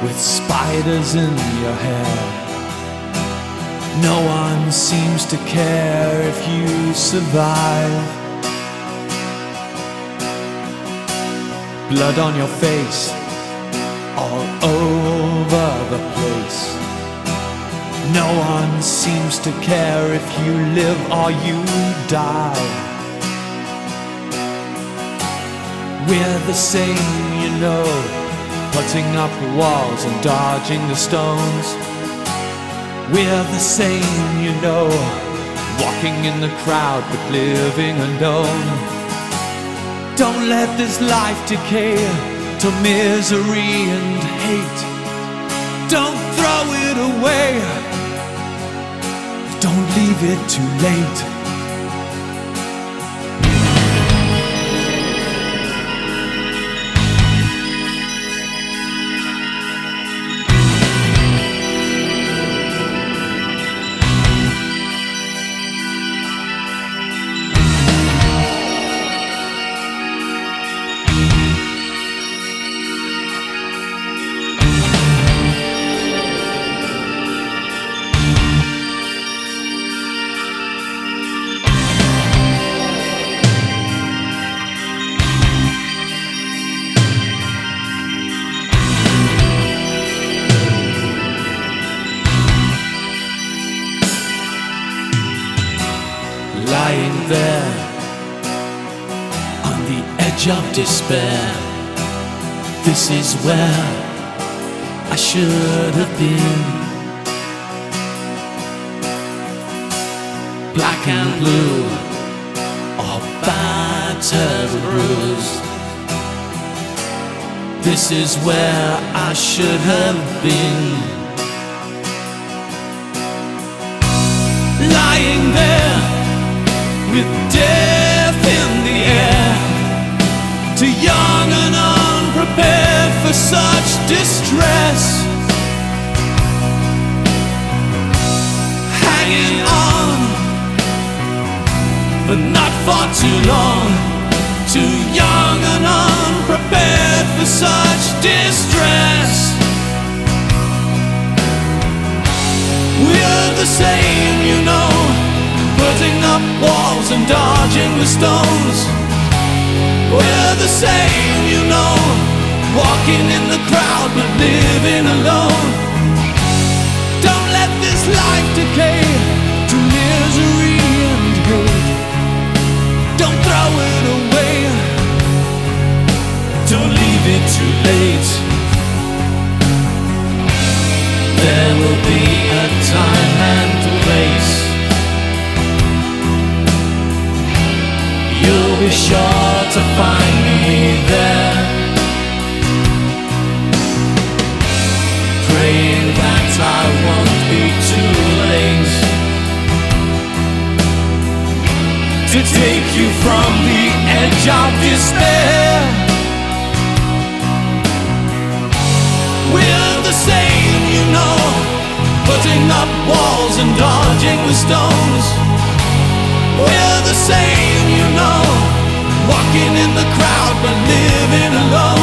with spiders in your hair. No one seems to care if you survive. Blood on your face, all over the place. No one seems to care if you live or you die. We're the same, you know, putting up walls and dodging the stones. We're the same, you know, walking in the crowd but living alone. Don't let this life decay to misery and hate. Don't throw it away. Don't leave it too late. Lying there on the edge of despair. This is where I should have been. Black and blue, all battered and bruised. This is where I should have been. Lying there with death in the air, too young and unprepared for such distress. Hanging on, but not for too long. Too young and unprepared for such distress. We're the same, you know, putting up walls and dodging the stones. We're the same, you know, walking in the crowd but living alone. Don't let this life decay to misery and hate. Don't throw it away. Don't leave it too late. There will be a time and place. You'll be sure to find me there, praying that I won't be too late to take you from the edge of despair. We're the same, you know, putting up walls and dodging the stones. We're the same, you know, walking in the crowd but living alone.